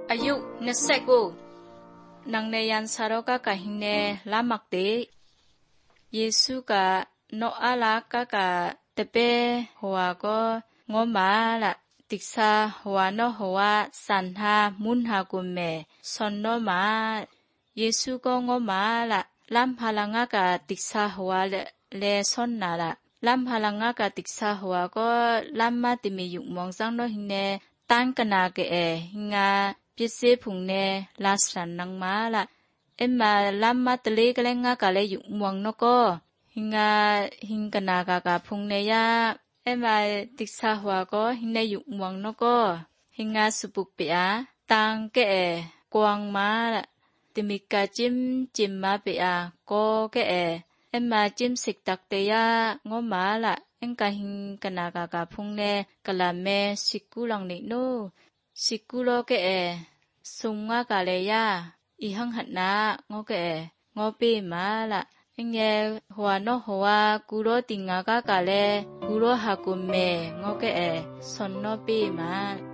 อายุ20นางเนยันซาโรกะกะหิเนลามักเตเยซูกะโนอาลากะกะตะเปหัวก็งอมาละติกซาหัวโนหัวสันหามุนหากุมเมสอนโนมาเยซูก็งอมาละลัมพาลังกะติกซาหัวเลสอนนาละลัมพาลังกะติกซาหัวก็ลัมมาติมียุมองซังโนหิเนตังกะนาเกเอหิงาปิเซผุงเนลาสรันนังมาละเอ็มมาลัมมาตะเลกะเลงกะเลยุมองโนก็หิงาหิงกะนากะกะพุงเนยาเอ็มมาติกซาหัวก็หิงเนยุมองโนก็หิงาสุปุกเปียตังเกเอกวางมาละติมิกะจิมจิมมาเปียก็เกเอเอ็มมาจิมสิกตักเตยางอมาละเอ็งกะหิงกะนากะกะพุงเนกะลาเมสิกุลังนิโนสิกุโลเกเอสุงงากะเลยาอีหังหัดนางอเกเองอเปมาละเอ็งเยหัวโนหัวกุโรติงากะกะเลกุโรหากุเมงอเกเอสอนโนเปมา